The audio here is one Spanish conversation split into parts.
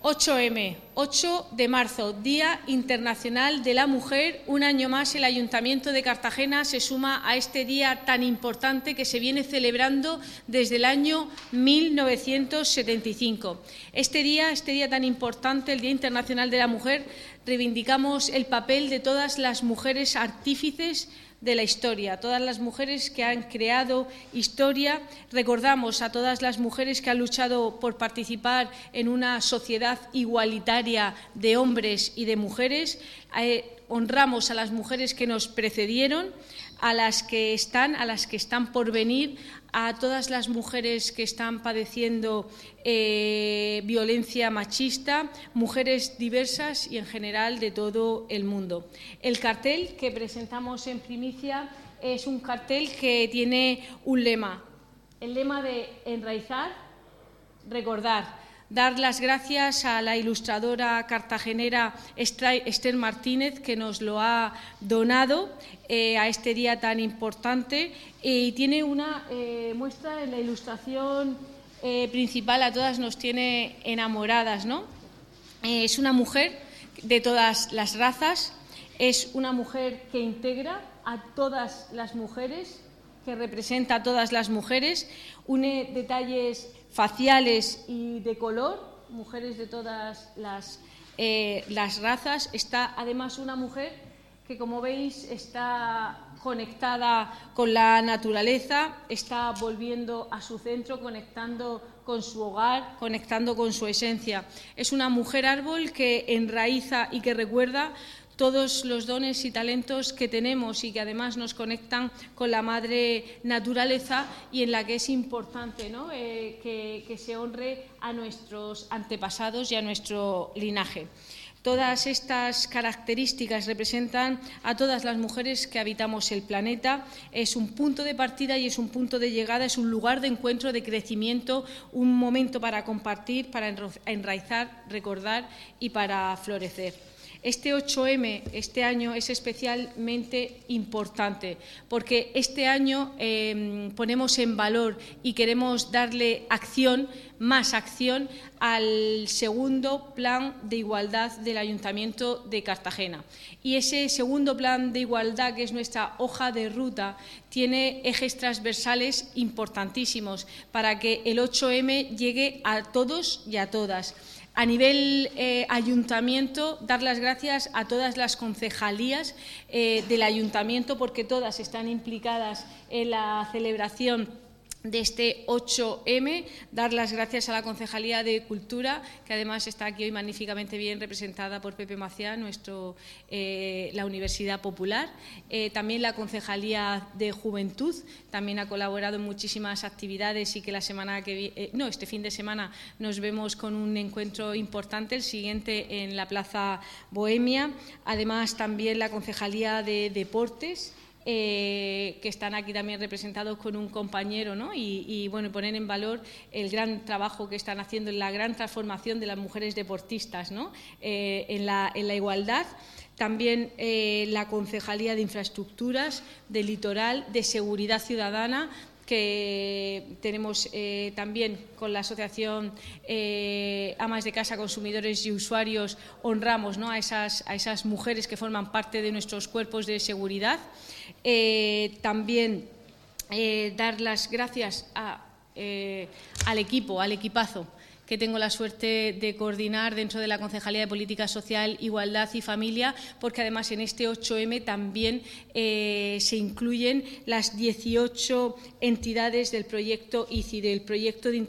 8M, 8 de marzo, Día Internacional de la Mujer. Un año más el Ayuntamiento de Cartagena se suma a este día tan importante que se viene celebrando desde el año 1975. Este día tan importante, el Día Internacional de la Mujer, reivindicamos el papel de todas las mujeres artífices de la historia, todas las mujeres que han creado historia. Recordamos a todas las mujeres que han luchado por participar en una sociedad igualitaria de hombres y de mujeres. Honramos a las mujeres que nos precedieron, a las que están por venir, a todas las mujeres que están padeciendo violencia machista, mujeres diversas y en general de todo el mundo. El cartel que presentamos en primicia es un cartel que tiene un lema, el lema de enraizar, recordar. Dar las gracias a la ilustradora cartagenera Esther Martínez, que nos lo ha donado a este día tan importante, y tiene una muestra en la ilustración principal, a todas nos tiene enamoradas, ¿no? Es una mujer de todas las razas, es una mujer que integra a todas las mujeres, que representa a todas las mujeres, une detalles faciales y de color, mujeres de todas las razas. Está además una mujer que, como veis, está conectada con la naturaleza, está volviendo a su centro, conectando con su hogar, conectando con su esencia. Es una mujer árbol que enraiza y que recuerda todos los dones y talentos que tenemos y que además nos conectan con la madre naturaleza, y en la que es importante, ¿no?, que se honre a nuestros antepasados y a nuestro linaje. Todas estas características representan a todas las mujeres que habitamos el planeta. Es un punto de partida y es un punto de llegada, es un lugar de encuentro, de crecimiento, un momento para compartir, para enraizar, recordar y para florecer. Este 8M, este año, es especialmente importante porque este año ponemos en valor y queremos darle acción, más acción, al segundo Plan de Igualdad del Ayuntamiento de Cartagena. Y ese segundo Plan de Igualdad, que es nuestra hoja de ruta, tiene ejes transversales importantísimos para que el 8M llegue a todos y a todas. A nivel ayuntamiento, dar las gracias a todas las concejalías del ayuntamiento, porque todas están implicadas en la celebración de este 8M, dar las gracias a la Concejalía de Cultura, que además está aquí hoy magníficamente bien representada por Pepe Maciá, la Universidad Popular, también la Concejalía de Juventud, también ha colaborado en muchísimas actividades, y que este fin de semana nos vemos con un encuentro importante, el siguiente en la Plaza Bohemia. Además, también la Concejalía de Deportes, que están aquí también representados con un compañero, ¿no? Y bueno, poner en valor el gran trabajo que están haciendo en la gran transformación de las mujeres deportistas, ¿no?, en la igualdad. También la Concejalía de Infraestructuras, de Litoral, de Seguridad Ciudadana, que tenemos también con la Asociación Amas de Casa, Consumidores y Usuarios. Honramos, ¿no?, a esas mujeres que forman parte de nuestros cuerpos de seguridad. También dar las gracias al equipazo que tengo la suerte de coordinar dentro de la Concejalía de Política Social, Igualdad y Familia, porque además en este 8M también se incluyen las 18 entidades del proyecto ICI, del proyecto de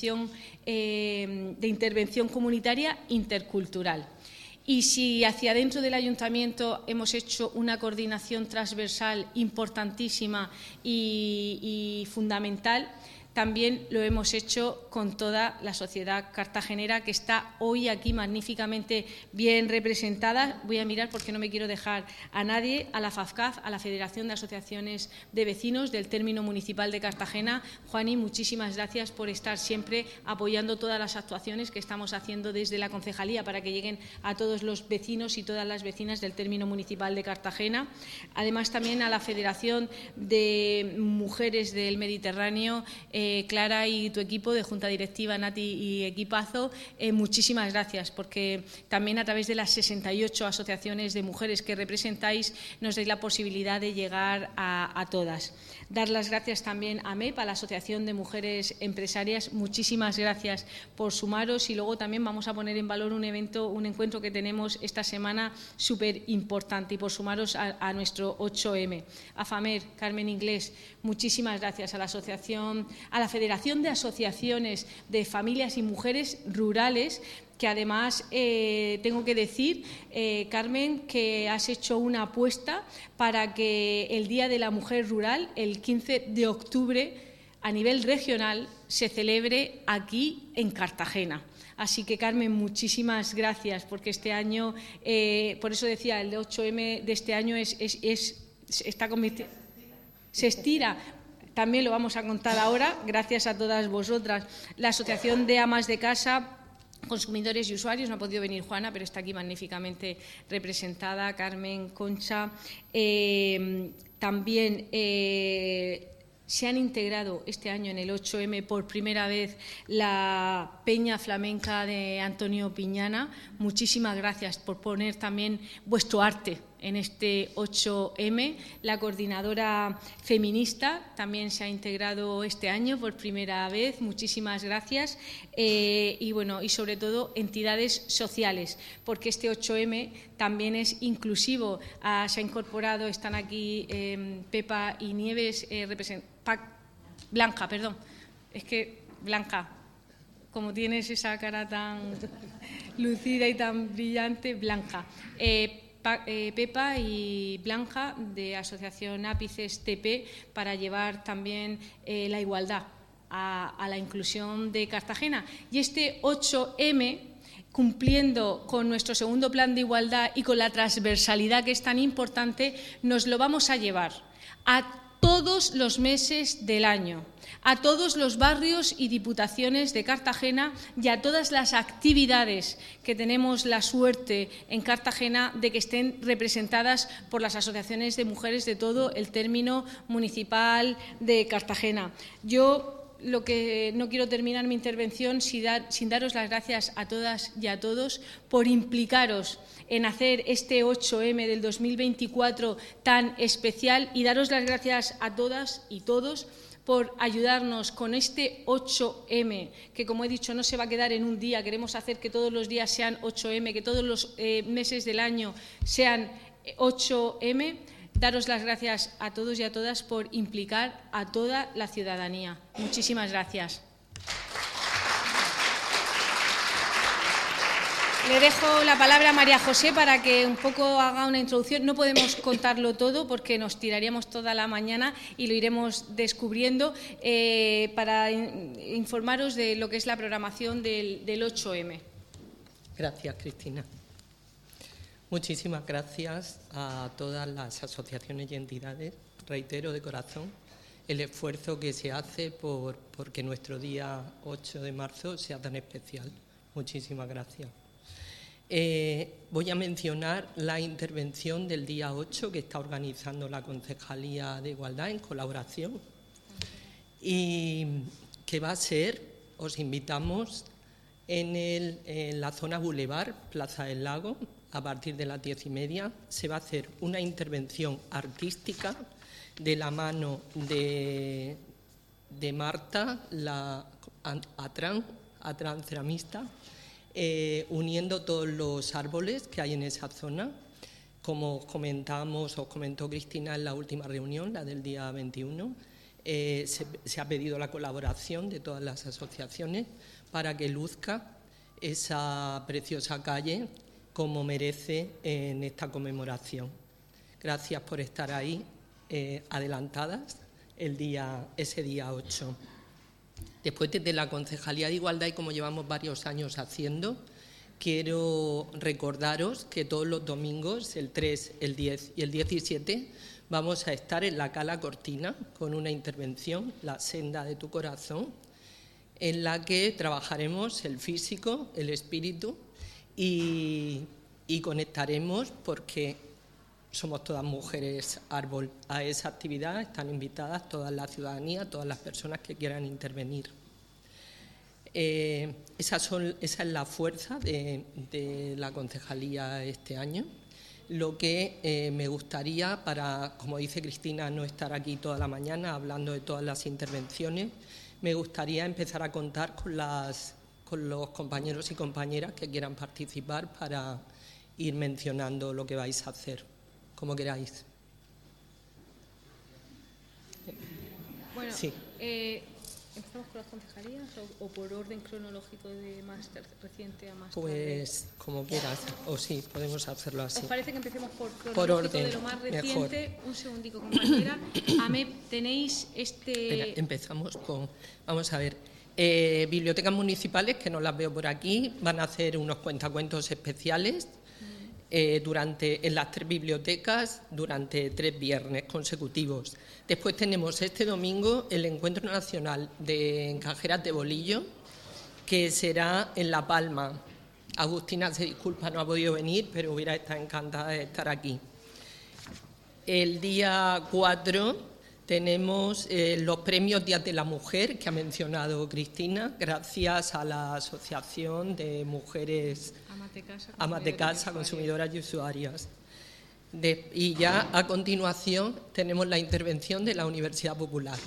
intervención comunitaria intercultural. Y si hacia dentro del Ayuntamiento hemos hecho una coordinación transversal importantísima y fundamental, también lo hemos hecho con toda la sociedad cartagenera, que está hoy aquí magníficamente bien representada. Voy a mirar, porque no me quiero dejar a nadie, a la FAFCAF, a la Federación de Asociaciones de Vecinos del Término Municipal de Cartagena. Juani, muchísimas gracias por estar siempre apoyando todas las actuaciones que estamos haciendo desde la Concejalía para que lleguen a todos los vecinos y todas las vecinas del Término Municipal de Cartagena. Además, también a la Federación de Mujeres del Mediterráneo, Clara y tu equipo de Junta Directiva, Nati y equipazo, muchísimas gracias, porque también a través de las 68 asociaciones de mujeres que representáis nos dais la posibilidad de llegar a todas. Dar las gracias también a MEP, a la Asociación de Mujeres Empresarias. Muchísimas gracias por sumaros, y luego también vamos a poner en valor un encuentro que tenemos esta semana súper importante, y por sumaros a nuestro 8M. A FAMER, Carmen Inglés, muchísimas gracias. A la asociación, a la Federación de Asociaciones de Familias y Mujeres Rurales, que además tengo que decir, Carmen, que has hecho una apuesta para que el Día de la Mujer Rural, el 15 de octubre, a nivel regional, se celebre aquí en Cartagena. Así que, Carmen, muchísimas gracias, porque este año, por eso decía, el 8M de este año está convirtiendo, se estira. También lo vamos a contar ahora, gracias a todas vosotras. La Asociación de Amas de Casa, Consumidores y Usuarios, no ha podido venir Juana, pero está aquí magníficamente representada, Carmen, Concha. También se han integrado este año en el 8M por primera vez la Peña Flamenca de Antonio Piñana. Muchísimas gracias por poner también vuestro arte en este 8M. La coordinadora feminista también se ha integrado este año por primera vez. Muchísimas gracias. Y sobre todo entidades sociales, porque este 8M también es inclusivo. Se ha incorporado, están aquí Pepa y Nieves, Blanca, perdón. Es que Blanca, como tienes esa cara tan lucida y tan brillante, Blanca. Pepa y Blanca de Asociación Ápices TP, para llevar también la igualdad a la inclusión de Cartagena. Y este 8M, cumpliendo con nuestro segundo plan de igualdad y con la transversalidad que es tan importante, nos lo vamos a llevar a todos los meses del año, a todos los barrios y diputaciones de Cartagena y a todas las actividades que tenemos la suerte en Cartagena de que estén representadas por las asociaciones de mujeres de todo el término municipal de Cartagena. Yo lo que no quiero terminar mi intervención sin daros las gracias a todas y a todos por implicaros en hacer este 8M del 2024 tan especial, y daros las gracias a todas y todos por ayudarnos con este 8M, que, como he dicho, no se va a quedar en un día. Queremos hacer que todos los días sean 8M, que todos los meses del año sean 8M. Daros las gracias a todos y a todas por implicar a toda la ciudadanía. Muchísimas gracias. Le dejo la palabra a María José para que un poco haga una introducción. No podemos contarlo todo porque nos tiraríamos toda la mañana y lo iremos descubriendo, para informaros de lo que es la programación del 8M. Gracias, Cristina. Muchísimas gracias a todas las asociaciones y entidades. Reitero de corazón el esfuerzo que se hace porque nuestro día 8 de marzo sea tan especial. Muchísimas gracias. Voy a mencionar la intervención del día 8 que está organizando la Concejalía de Igualdad en colaboración, y que va a ser, os invitamos, en la zona Boulevard, Plaza del Lago. A partir de las 10:30 se va a hacer una intervención artística de la mano de Marta, la Atrán ceramista, uniendo todos los árboles que hay en esa zona. Como os comentó Cristina en la última reunión, la del día 21, se ha pedido la colaboración de todas las asociaciones para que luzca esa preciosa calle como merece en esta conmemoración. Gracias por estar ahí, adelantadas ese día 8. Después, desde la Concejalía de Igualdad, y como llevamos varios años haciendo, quiero recordaros que todos los domingos, el 3, el 10 y el 17, vamos a estar en la Cala Cortina con una intervención, La Senda de tu Corazón, en la que trabajaremos el físico, el espíritu, y conectaremos porque somos todas mujeres árbol. A esa actividad están invitadas toda la ciudadanía, todas las personas que quieran intervenir. Esa es la fuerza de la concejalía este año. Lo que me gustaría, para, como dice Cristina, no estar aquí toda la mañana hablando de todas las intervenciones, me gustaría empezar a contar con los compañeros y compañeras que quieran participar para ir mencionando lo que vais a hacer, como queráis. Bueno, sí. ¿Empezamos con las concejalías o por orden cronológico de más reciente a más tarde? Pues como quieras, o sí, podemos hacerlo así. ¿Os parece que empecemos por orden, de lo más reciente? Mejor. Un segundico, compañera. AMEP, tenéis Espera, empezamos con... Vamos a ver. Bibliotecas municipales, que no las veo por aquí, van a hacer unos cuentacuentos especiales en las 3 bibliotecas durante 3 viernes consecutivos. Después tenemos este domingo el Encuentro Nacional de Cajeras de Bolillo, que será en La Palma. Agustina se disculpa, no ha podido venir, pero hubiera estado encantada de estar aquí. El día 4 tenemos los premios Días de la Mujer, que ha mencionado Cristina, gracias a la Asociación de Mujeres Amas de Casa, Consumidoras y Usuarias. Y ya a continuación tenemos la intervención de la Universidad Popular.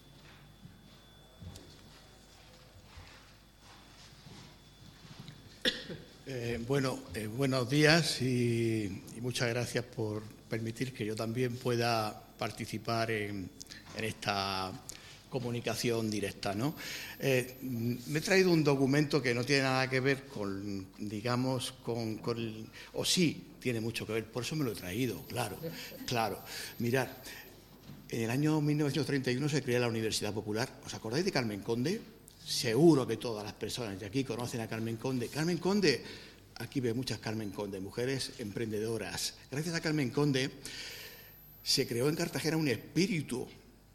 Buenos días y muchas gracias por permitir que yo también pueda participar en esta comunicación directa, ¿no? Me he traído un documento que no tiene nada que ver con, digamos, o sí tiene mucho que ver, por eso me lo he traído, claro. Mirad, en el año 1931 se crea la Universidad Popular. ¿Os acordáis de Carmen Conde? Seguro que todas las personas de aquí conocen a Carmen Conde. Carmen Conde, aquí veo muchas Carmen Conde, mujeres emprendedoras. Gracias a Carmen Conde se creó en Cartagena un espíritu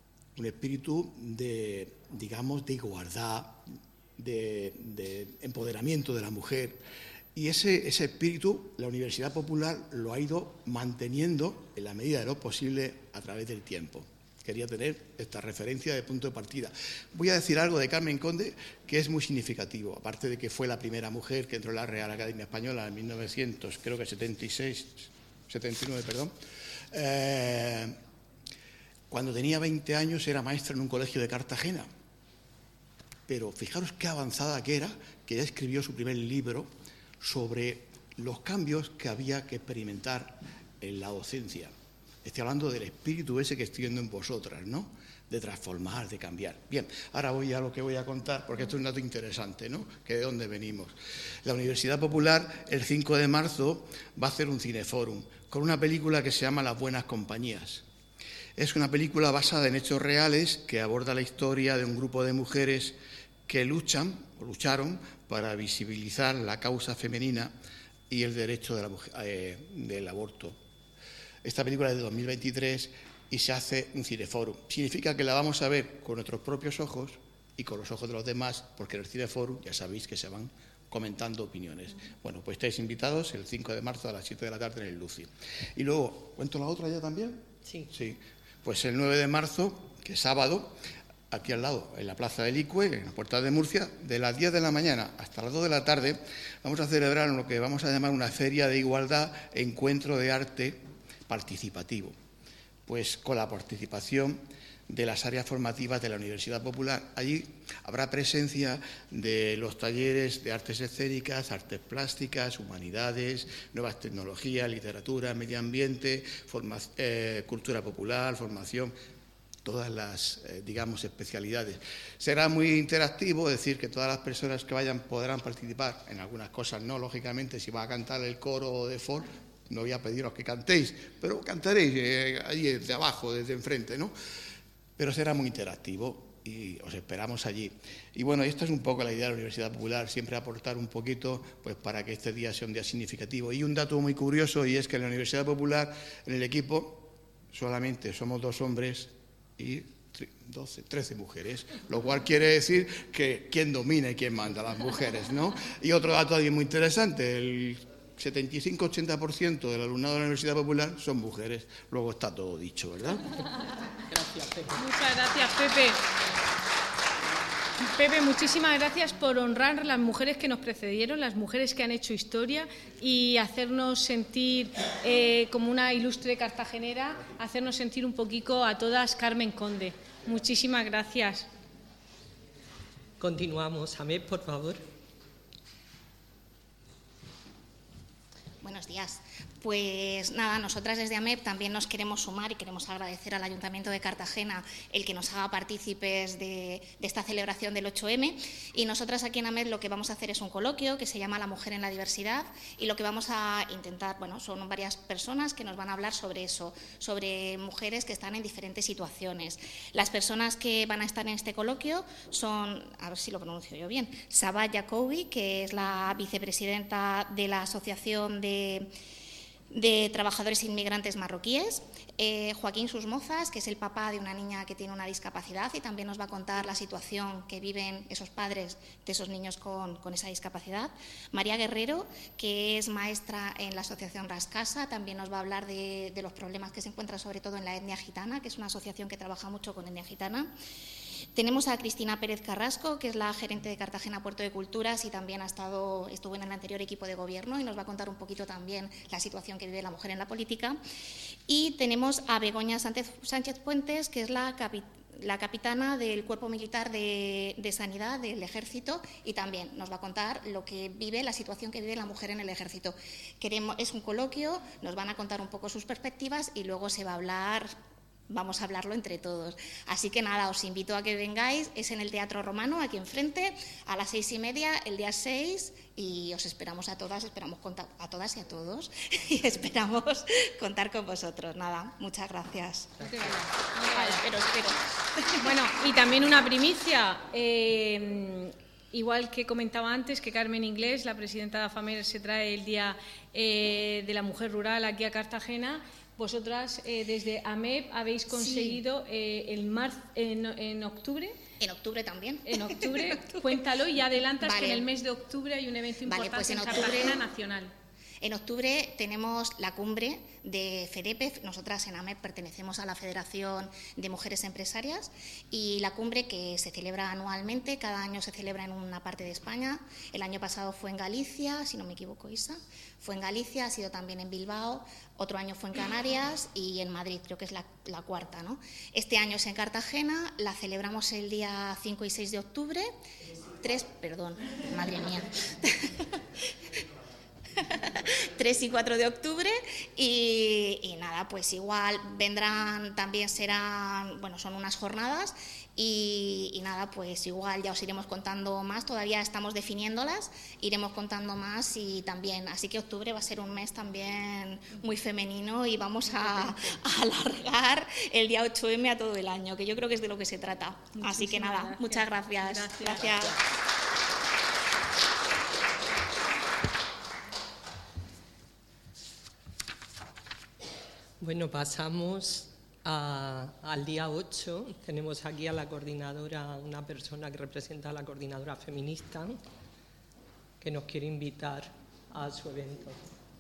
de, digamos, de igualdad, de empoderamiento de la mujer. Y ese espíritu, la Universidad Popular lo ha ido manteniendo en la medida de lo posible a través del tiempo. Quería tener esta referencia de punto de partida. Voy a decir algo de Carmen Conde que es muy significativo, aparte de que fue la primera mujer que entró en la Real Academia Española en 1979, perdón. Cuando tenía 20 años era maestra en un colegio de Cartagena. Pero fijaros qué avanzada que era, que ya escribió su primer libro sobre los cambios que había que experimentar en la docencia. Estoy hablando del espíritu ese que estoy viendo en vosotras, ¿no? De transformar, de cambiar. Bien, ahora voy a lo que voy a contar, porque esto es un dato interesante, ¿no? Que de dónde venimos. La Universidad Popular, el 5 de marzo, va a hacer un cineforum con una película que se llama Las Buenas Compañías. Es una película basada en hechos reales que aborda la historia de un grupo de mujeres que lucharon para visibilizar la causa femenina y el derecho de la mujer, del aborto. Esta película es de 2023 y se hace un cineforum. Significa que la vamos a ver con nuestros propios ojos y con los ojos de los demás, porque en el cineforum ya sabéis que se van comentando opiniones. Bueno, pues estáis invitados el 5 de marzo a las 7 de la tarde en el Lucy. Y luego, ¿cuento la otra ya también? Sí. Pues el 9 de marzo, que es sábado, aquí al lado, en la Plaza del Icue, en la Puerta de Murcia, de las 10 de la mañana hasta las 2 de la tarde, vamos a celebrar lo que vamos a llamar una feria de igualdad, encuentro de arte participativo. Pues con la participación de las áreas formativas de la Universidad Popular. Allí habrá presencia de los talleres de artes escénicas, artes plásticas, humanidades, nuevas tecnologías, literatura, medio ambiente, cultura popular, formación, todas las, digamos, especialidades. Será muy interactivo, es decir, que todas las personas que vayan podrán participar en algunas cosas, no, lógicamente, si va a cantar el coro de FOR, no voy a pediros que cantéis, pero cantaréis ahí desde abajo, desde enfrente, ¿no? Pero será muy interactivo y os esperamos allí. Y bueno, esta es un poco la idea de la Universidad Popular, siempre aportar un poquito pues para que este día sea un día significativo. Y un dato muy curioso, y es que en la Universidad Popular, en el equipo, solamente somos 2 hombres y 13 mujeres, lo cual quiere decir que quién domina y quién manda, las mujeres, ¿no? Y otro dato también muy interesante, 75-80% del alumnado de la Universidad Popular son mujeres. Luego está todo dicho, ¿verdad? Gracias, Pepe. Muchas gracias, Pepe. Pepe, muchísimas gracias por honrar a las mujeres que nos precedieron, las mujeres que han hecho historia y hacernos sentir como una ilustre cartagenera, hacernos sentir un poquito a todas Carmen Conde. Muchísimas gracias. Continuamos. Amé, por favor. Buenos días. Pues nada, nosotras desde AMEP también nos queremos sumar y queremos agradecer al Ayuntamiento de Cartagena el que nos haga partícipes de esta celebración del 8M. Y nosotras aquí en AMEP lo que vamos a hacer es un coloquio que se llama La mujer en la diversidad, y lo que vamos a intentar, bueno, son varias personas que nos van a hablar sobre eso, sobre mujeres que están en diferentes situaciones. Las personas que van a estar en este coloquio son, a ver si lo pronuncio yo bien, Sabah Jacobi, que es la vicepresidenta de la Asociación de Trabajadores Inmigrantes Marroquíes, Joaquín Susmozas, que es el papá de una niña que tiene una discapacidad y también nos va a contar la situación que viven esos padres de esos niños con esa discapacidad. María Guerrero, que es maestra en la Asociación Rascasa, también nos va a hablar de los problemas que se encuentran sobre todo en la etnia gitana, que es una asociación que trabaja mucho con etnia gitana. Tenemos a Cristina Pérez Carrasco, que es la gerente de Cartagena Puerto de Culturas y también estuvo en el anterior equipo de gobierno y nos va a contar un poquito también la situación que vive la mujer en la política. Y tenemos a Begoña Sánchez Puentes, que es la capitana del Cuerpo Militar de Sanidad del Ejército, y también nos va a contar la situación que vive la mujer en el Ejército. Es un coloquio, nos van a contar un poco sus perspectivas y luego vamos a hablarlo entre todos. Así que nada, os invito a que vengáis, es en el Teatro Romano, aquí enfrente, a las 6:30, el día 6, y os esperamos a todas, a todas y a todos, y esperamos contar con vosotros. Nada, muchas gracias. Espero. Bueno, y también una primicia, igual que comentaba antes, que Carmen Inglés, la presidenta de AFAMER, se trae el Día de la Mujer Rural aquí a Cartagena. Vosotras desde AMEP habéis conseguido en octubre. En octubre también. En octubre, cuéntalo y adelantas que en el mes de octubre hay un evento importante pues en Cartagena Nacional. En octubre tenemos la cumbre de FEDEPE. Nosotras en AMEP pertenecemos a la Federación de Mujeres Empresarias, y la cumbre, que se celebra anualmente, cada año se celebra en una parte de España. El año pasado fue en Galicia, si no me equivoco, Isa. Fue en Galicia, ha sido también en Bilbao, otro año fue en Canarias y en Madrid, creo que es la cuarta, ¿no? Este año es en Cartagena, la celebramos el día 5 y 6 de octubre. Madre mía. 3 y 4 de octubre y nada, pues igual vendrán, también son unas jornadas y nada, pues igual ya os iremos contando más, todavía estamos definiéndolas, iremos contando más y también, así que octubre va a ser un mes también muy femenino y vamos a alargar el día 8M a todo el año, que yo creo que es de lo que se trata. Así que nada, gracias. Muchas gracias. Gracias. Bueno, pasamos al día 8. Tenemos aquí a la coordinadora, una persona que representa a la coordinadora feminista, que nos quiere invitar a su evento.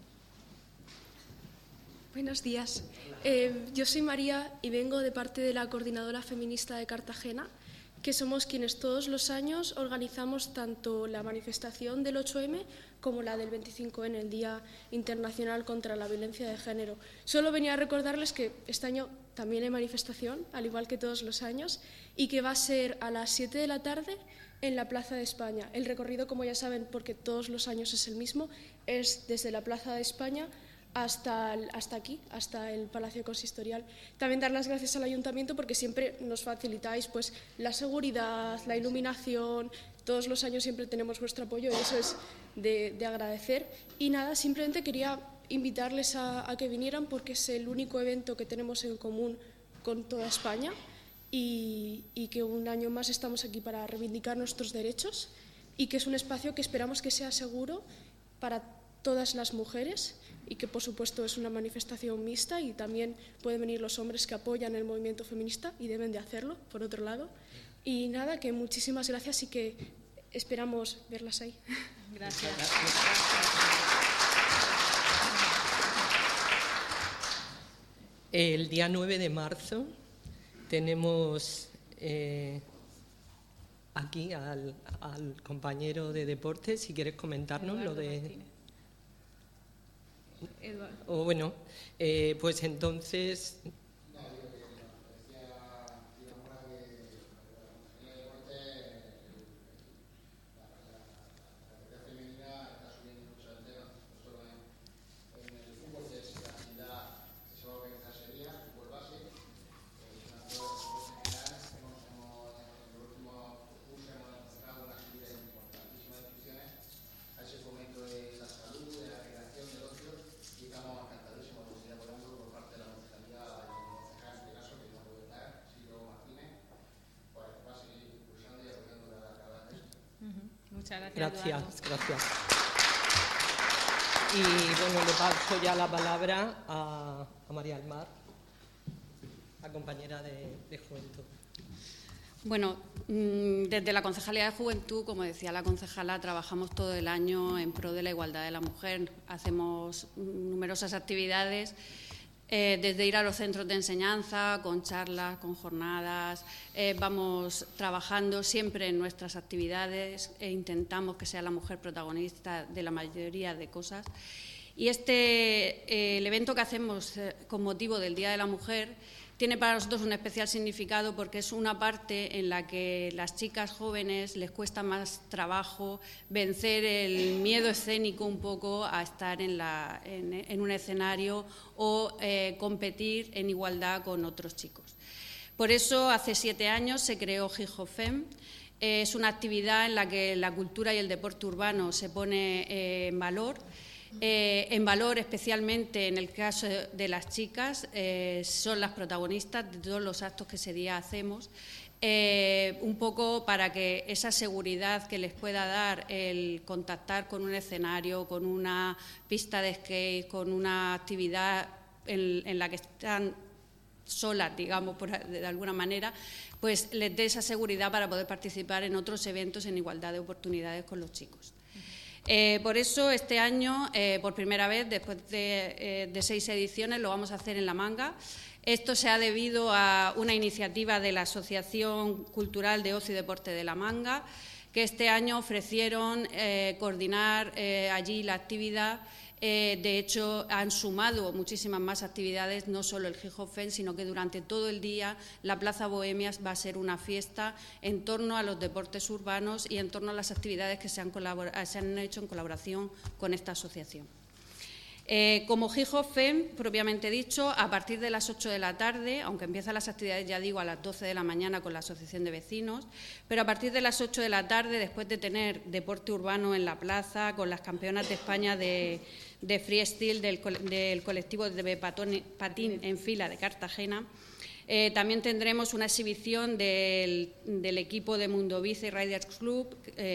Buenos días. Yo soy María y vengo de parte de la Coordinadora Feminista de Cartagena, que somos quienes todos los años organizamos tanto la manifestación del 8M como la del 25N, el Día Internacional contra la Violencia de Género. Solo venía a recordarles que este año también hay manifestación, al igual que todos los años, y que va a ser a las 7 de la tarde en la Plaza de España. El recorrido, como ya saben, porque todos los años es el mismo, es desde la Plaza de España hasta aquí, hasta el Palacio Consistorial. También dar las gracias al Ayuntamiento porque siempre nos facilitáis pues, la seguridad, la iluminación. Todos los años siempre tenemos vuestro apoyo y eso es de agradecer. Y nada, simplemente quería invitarles a que vinieran porque es el único evento que tenemos en común con toda España y que un año más estamos aquí para reivindicar nuestros derechos y que es un espacio que esperamos que sea seguro para todas las mujeres y que por supuesto es una manifestación mixta y también pueden venir los hombres que apoyan el movimiento feminista y deben de hacerlo, por otro lado. Y nada, que muchísimas gracias y que esperamos verlas ahí. Gracias. El día 9 de marzo tenemos aquí al compañero de deportes, si quieres comentarnos Eduardo lo de... Eduardo. O bueno, pues entonces... Muchas gracias. Gracias. Y bueno, le paso ya la palabra a María del Mar, la compañera de Juventud. Bueno, desde la Concejalía de Juventud, como decía la concejala, trabajamos todo el año en pro de la igualdad de la mujer. Hacemos numerosas actividades, desde ir a los centros de enseñanza, con charlas, con jornadas. Vamos trabajando siempre en nuestras actividades e intentamos que sea la mujer protagonista de la mayoría de cosas. Y el evento que hacemos con motivo del Día de la Mujer tiene para nosotros un especial significado porque es una parte en la que las chicas jóvenes les cuesta más trabajo vencer el miedo escénico un poco a estar en un escenario o competir en igualdad con otros chicos. Por eso, hace 7 años se creó Hip Hop Fem. Es una actividad en la que la cultura y el deporte urbano se pone en valor. En valor especialmente en el caso de las chicas, son las protagonistas de todos los actos que ese día hacemos, un poco para que esa seguridad que les pueda dar el contactar con un escenario, con una pista de skate, con una actividad en la que están solas, digamos, de alguna manera, pues les dé esa seguridad para poder participar en otros eventos en igualdad de oportunidades con los chicos. Por eso este año, por primera vez, después de 6 ediciones, lo vamos a hacer en La Manga. Esto se ha debido a una iniciativa de la Asociación Cultural de Ocio y Deporte de La Manga, que este año ofrecieron coordinar allí la actividad. De hecho, han sumado muchísimas más actividades, no solo el Hip Hop Fem, sino que durante todo el día la Plaza Bohemias va a ser una fiesta en torno a los deportes urbanos y en torno a las actividades que se han hecho en colaboración con esta asociación. Como Hip Hop Fem, propiamente dicho, a partir de las 8 de la tarde, aunque empiezan las actividades, ya digo, a las 12 de la mañana con la Asociación de Vecinos, pero a partir de las 8 de la tarde, después de tener deporte urbano en la plaza, con las campeonas de España de freestyle del colectivo de patín en fila de Cartagena, también tendremos una exhibición del equipo de Mundo Bici Riders Club,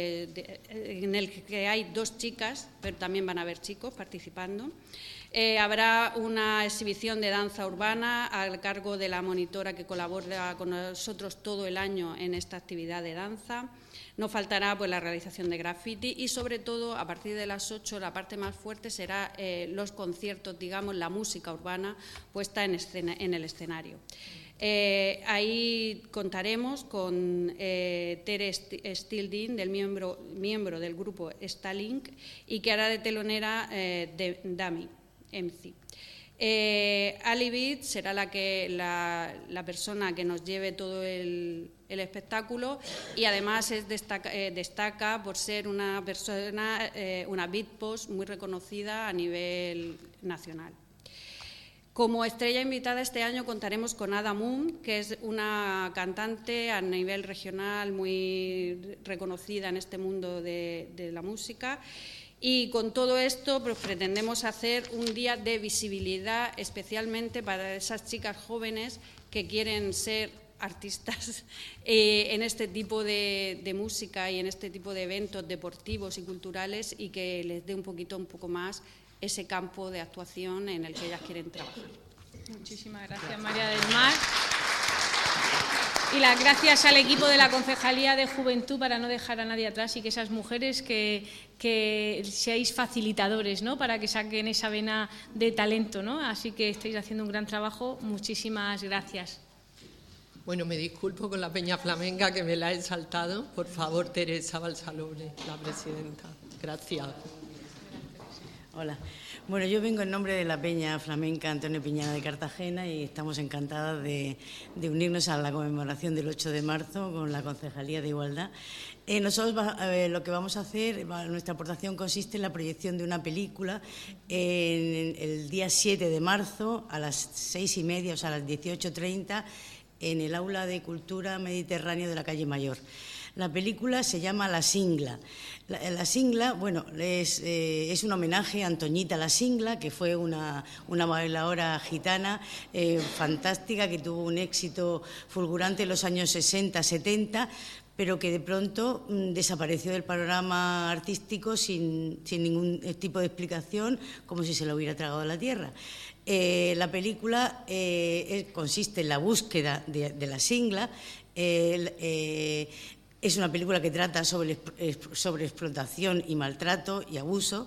en el que hay 2 chicas, pero también van a haber chicos participando. Habrá una exhibición de danza urbana al cargo de la monitora que colabora con nosotros todo el año en esta actividad de danza. No faltará pues la realización de graffiti y, sobre todo, a partir de las 8, la parte más fuerte será los conciertos, digamos, la música urbana puesta en el escenario. Ahí contaremos con Tere Stildin, del miembro del grupo Stalink, y que hará de telonera de Dami, MC. Ali Beat será la persona que nos lleve todo el espectáculo y además destaca por ser una persona, una beatbox muy reconocida a nivel nacional. Como estrella invitada este año contaremos con Ada Moon, que es una cantante a nivel regional muy reconocida en este mundo de la música. Y con todo esto pues, pretendemos hacer un día de visibilidad especialmente para esas chicas jóvenes que quieren ser artistas en este tipo de música y en este tipo de eventos deportivos y culturales y que les dé un poco más ese campo de actuación en el que ellas quieren trabajar. Muchísimas gracias, María del Mar. Y las gracias al equipo de la Concejalía de Juventud para no dejar a nadie atrás y que esas mujeres que seáis facilitadores, ¿no?, para que saquen esa vena de talento, ¿no? Así que estáis haciendo un gran trabajo. Muchísimas gracias. Bueno, me disculpo con la Peña Flamenca que me la he saltado. Por favor, Teresa Balsalone, la presidenta. Gracias. Hola. Bueno, yo vengo en nombre de la Peña Flamenca Antonio Piñana de Cartagena y estamos encantadas de unirnos a la conmemoración del 8 de marzo con la Concejalía de Igualdad. Nosotros lo que vamos a hacer, nuestra aportación consiste en la proyección de una película el día 7 de marzo a las 6:30, o sea, a las 18:30, en el Aula de Cultura Mediterráneo de la Calle Mayor. La película se llama La Singla. La Singla, bueno, es un homenaje a Antoñita La Singla, que fue una bailadora gitana fantástica, que tuvo un éxito fulgurante en los años 60-70, pero que de pronto desapareció del panorama artístico sin ningún tipo de explicación, como si se lo hubiera tragado a la tierra. La película consiste en la búsqueda de la Singla. Es una película que trata sobre explotación y maltrato y abuso.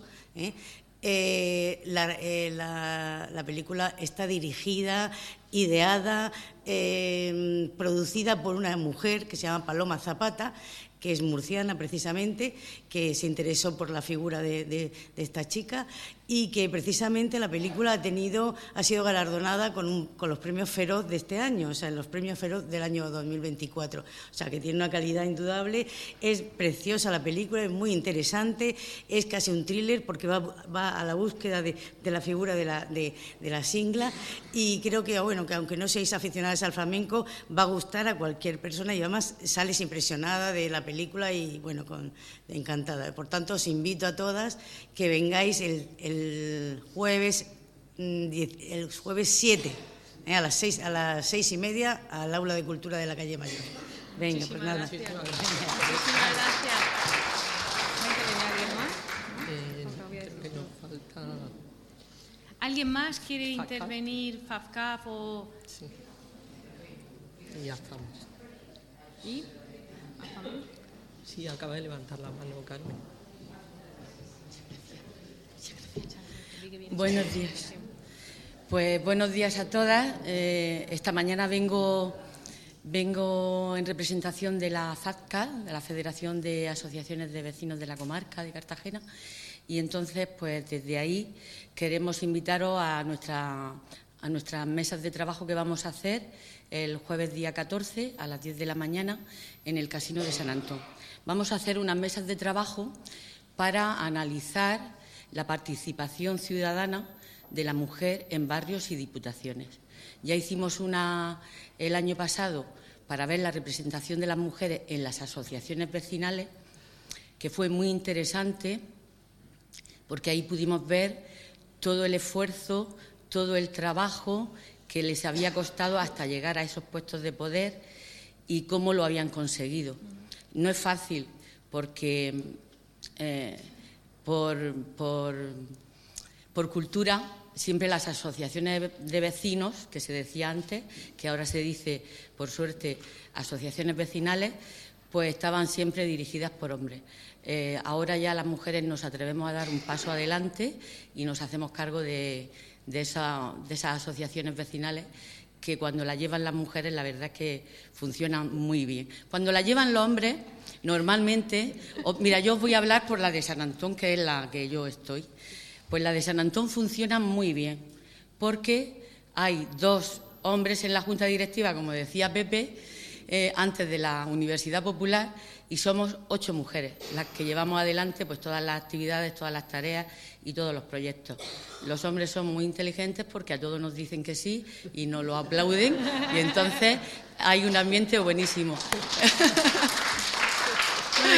La película está dirigida, ideada, producida por una mujer que se llama Paloma Zapata, que es murciana precisamente, que se interesó por la figura de esta chica y que precisamente la película ha sido galardonada con los premios Feroz de este año, o sea, los premios Feroz del año 2024. O sea, que tiene una calidad indudable, es preciosa la película, es muy interesante, es casi un thriller porque va a la búsqueda de la figura de la Singla, y creo que, bueno, que aunque no seáis aficionadas al flamenco, va a gustar a cualquier persona y además sales impresionada de la película y, bueno, encantada. Por tanto, os invito a todas que vengáis el jueves 7 a las 6:30 al Aula de Cultura de la Calle Mayor. Venga, pues nada. Muchísimas gracias. ¿Alguien más quiere intervenir? FAFCAF o...? Sí. Y ya estamos. ¿Y? Sí, acaba de levantar la mano, Carmen. Buenos días. Pues buenos días a todas. Esta mañana vengo en representación de la FACCA, de la Federación de Asociaciones de Vecinos de la Comarca de Cartagena, y entonces, pues desde ahí queremos invitaros a nuestras mesas de trabajo que vamos a hacer el jueves día 14 a las 10 de la mañana en el Casino de San Antón. Vamos a hacer unas mesas de trabajo para analizar la participación ciudadana de la mujer en barrios y diputaciones. Ya hicimos una el año pasado para ver la representación de las mujeres en las asociaciones vecinales, que fue muy interesante porque ahí pudimos ver todo el esfuerzo, todo el trabajo que les había costado hasta llegar a esos puestos de poder y cómo lo habían conseguido. No es fácil porque por cultura siempre las asociaciones de vecinos, que se decía antes, que ahora se dice, por suerte, asociaciones vecinales, pues estaban siempre dirigidas por hombres. Ahora ya las mujeres nos atrevemos a dar un paso adelante y nos hacemos cargo de esas asociaciones vecinales, que cuando la llevan las mujeres la verdad es que funcionan muy bien. Cuando la llevan los hombres, normalmente... Mira, yo os voy a hablar por la de San Antón, que es la que yo estoy. Pues la de San Antón funciona muy bien, porque hay 2 hombres en la Junta Directiva, como decía Pepe, antes de la Universidad Popular, y somos 8 mujeres las que llevamos adelante pues todas las actividades, todas las tareas y todos los proyectos. Los hombres son muy inteligentes porque a todos nos dicen que sí y nos lo aplauden, y entonces hay un ambiente buenísimo. Bueno, y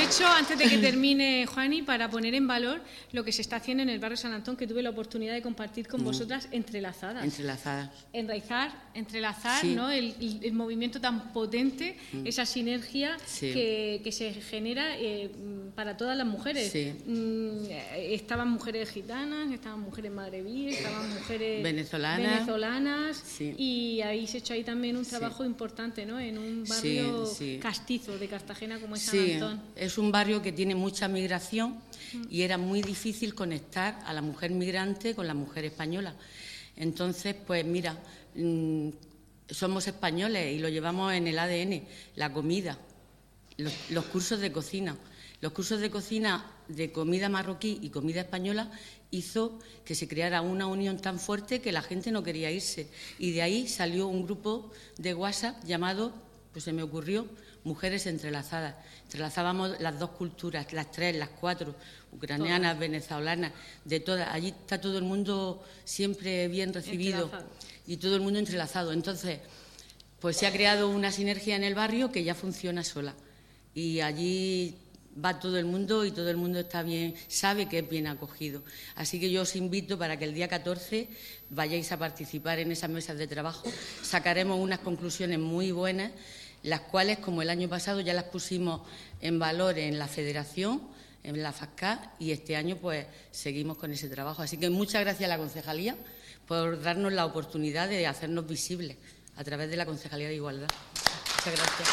aprovecho, antes de que termine, Juani, para poner en valor lo que se está haciendo en el barrio San Antón, que tuve la oportunidad de compartir con vosotras, entrelazadas. Entrelazar, sí. ¿no? El movimiento tan potente, esa sinergia sí. que se genera para todas las mujeres. Sí. Estaban mujeres gitanas, estaban mujeres magrebíes, estaban mujeres venezolanas sí. y habéis hecho ahí también un trabajo importante, ¿no? En un barrio castizo de Cartagena como es San Antón. Es un barrio que tiene mucha migración y era muy difícil conectar a la mujer migrante con la mujer española. Entonces, pues mira, somos españoles y lo llevamos en el ADN, la comida, los cursos de cocina. Los cursos de cocina de comida marroquí y comida española hizo que se creara una unión tan fuerte que la gente no quería irse. Y de ahí salió un grupo de WhatsApp llamado, pues se me ocurrió, Mujeres Entrelazadas. Entrelazábamos las dos culturas, las tres, las cuatro, ucranianas, venezolanas, de todas. Allí está todo el mundo siempre bien recibido y todo el mundo entrelazado. Entonces, pues se ha creado una sinergia en el barrio que ya funciona sola. Y allí va todo el mundo y todo el mundo está bien, sabe que es bien acogido. Así que yo os invito para que el día 14 vayáis a participar en esas mesas de trabajo. Sacaremos unas conclusiones muy buenas, las cuales, como el año pasado, ya las pusimos en valor en la Federación, en la FACCA, y este año pues seguimos con ese trabajo. Así que muchas gracias a la Concejalía por darnos la oportunidad de hacernos visibles a través de la Concejalía de Igualdad. Muchas gracias.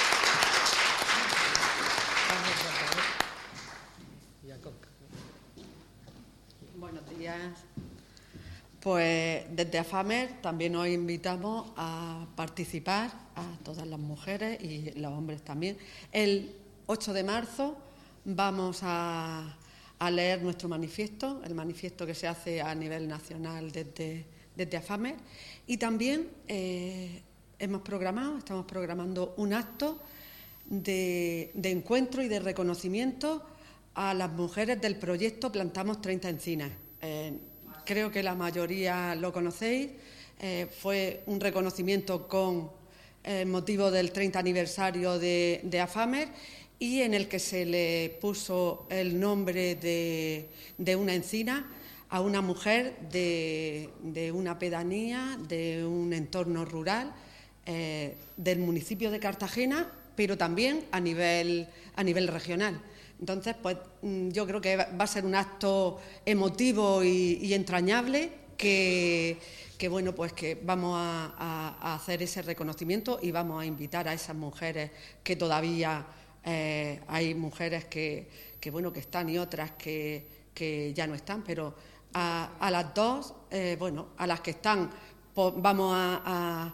Buenos días. Pues desde AFAMER también os invitamos a participar, a todas las mujeres y los hombres también. El 8 de marzo vamos a leer nuestro manifiesto, el manifiesto que se hace a nivel nacional desde AFAMER. Y también estamos programando un acto de encuentro y de reconocimiento a las mujeres del proyecto Plantamos 30 encinas. Creo que la mayoría lo conocéis. Fue un reconocimiento con motivo del 30 aniversario de AFAMER y en el que se le puso el nombre de una encina a una mujer de una pedanía, de un entorno rural, del municipio de Cartagena, pero también a nivel regional. Entonces, pues yo creo que va a ser un acto emotivo y entrañable que bueno, pues que vamos a hacer ese reconocimiento y vamos a invitar a esas mujeres que todavía hay mujeres que bueno, que están y otras que ya no están, pero a las dos, bueno, a las que están, pues vamos a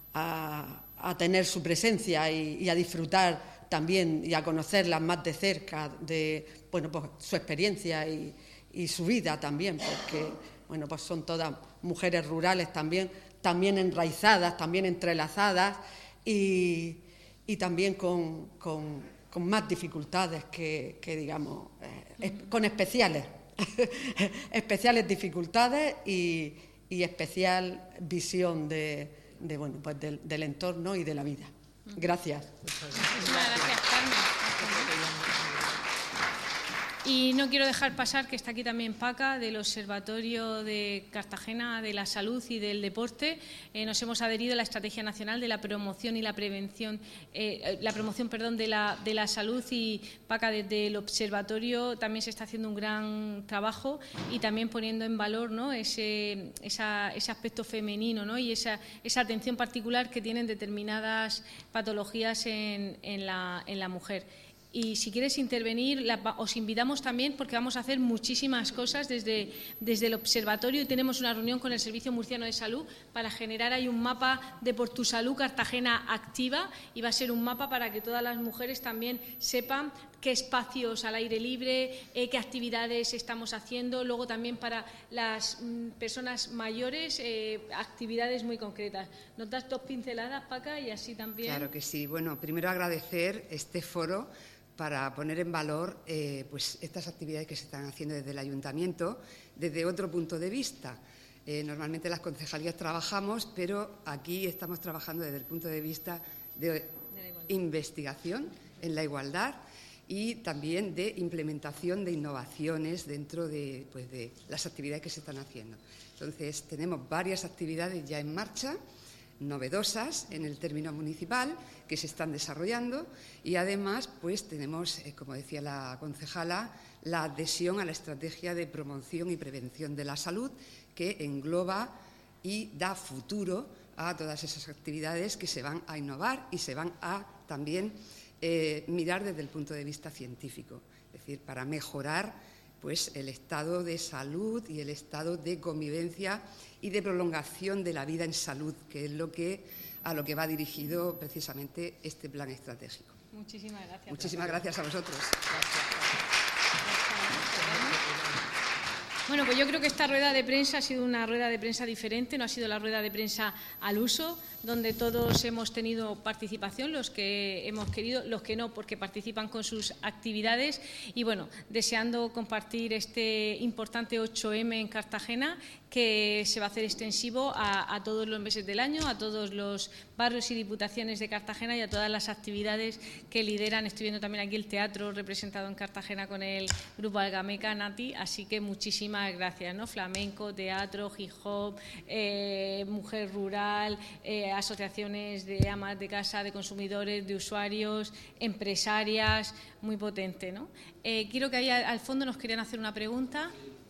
tener su presencia y a disfrutar también y a conocerlas más de cerca de, bueno, pues su experiencia y su vida también, porque, bueno, pues son todas mujeres rurales también enraizadas, también entrelazadas y también con más dificultades que digamos, con especiales dificultades y especial visión de bueno, pues del entorno y de la vida. Gracias. Muchísimas gracias, Carmen. Y no quiero dejar pasar que está aquí también Paca, del Observatorio de Cartagena de la Salud y del Deporte. Nos hemos adherido a la Estrategia Nacional de la Promoción y la Prevención, de la salud, y Paca, desde el Observatorio también se está haciendo un gran trabajo y también poniendo en valor, ¿no?, ese aspecto femenino, ¿no?, y esa atención particular que tienen determinadas patologías en la mujer. Y si quieres intervenir, os invitamos también porque vamos a hacer muchísimas cosas desde el observatorio y tenemos una reunión con el Servicio Murciano de Salud para generar ahí un mapa de Por tu Salud Cartagena Activa, y va a ser un mapa para que todas las mujeres también sepan qué espacios al aire libre, qué actividades estamos haciendo, luego también para las personas mayores, actividades muy concretas. ¿Nos das dos pinceladas, Paca, y así también? Claro que sí. Bueno, primero agradecer este foro para poner en valor pues estas actividades que se están haciendo desde el Ayuntamiento desde otro punto de vista. Normalmente las concejalías trabajamos, pero aquí estamos trabajando desde el punto de vista de investigación en la igualdad y también de implementación de innovaciones dentro de las actividades que se están haciendo. Entonces, tenemos varias actividades ya en marcha, novedosas en el término municipal, que se están desarrollando, y además pues tenemos, como decía la concejala, la adhesión a la estrategia de promoción y prevención de la salud, que engloba y da futuro a todas esas actividades que se van a innovar y se van a también mirar desde el punto de vista científico, es decir, para mejorar pues el estado de salud y el estado de convivencia y de prolongación de la vida en salud, que es a lo que va dirigido precisamente este plan estratégico. Muchísimas gracias. Muchísimas gracias a vosotros. Bueno, pues yo creo que esta rueda de prensa ha sido una rueda de prensa diferente, no ha sido la rueda de prensa al uso, donde todos hemos tenido participación, los que hemos querido, los que no, porque participan con sus actividades. Y bueno, deseando compartir este importante 8M en Cartagena, que se va a hacer extensivo a todos los meses del año, a todos los barrios y diputaciones de Cartagena y a todas las actividades que lideran. Estoy viendo también aquí el teatro representado en Cartagena con el grupo Algameca, Nati, así que muchísimas gracias, ¿no? Flamenco, teatro, hip hop, mujer rural, asociaciones de amas de casa, de consumidores, de usuarios, empresarias, muy potente, ¿no? Quiero que ahí al fondo nos querían hacer una pregunta.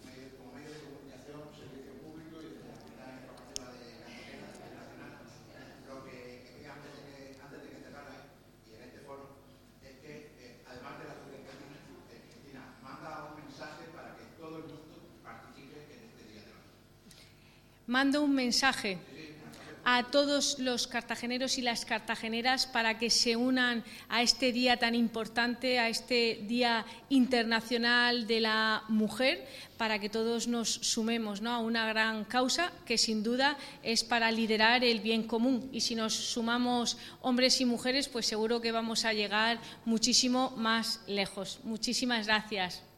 Mando un mensaje a todos los cartageneros y las cartageneras para que se unan a este día tan importante, a este Día Internacional de la Mujer, para que todos nos sumemos, ¿no?, a una gran causa que sin duda es para liderar el bien común. Y si nos sumamos hombres y mujeres, pues seguro que vamos a llegar muchísimo más lejos. Muchísimas gracias.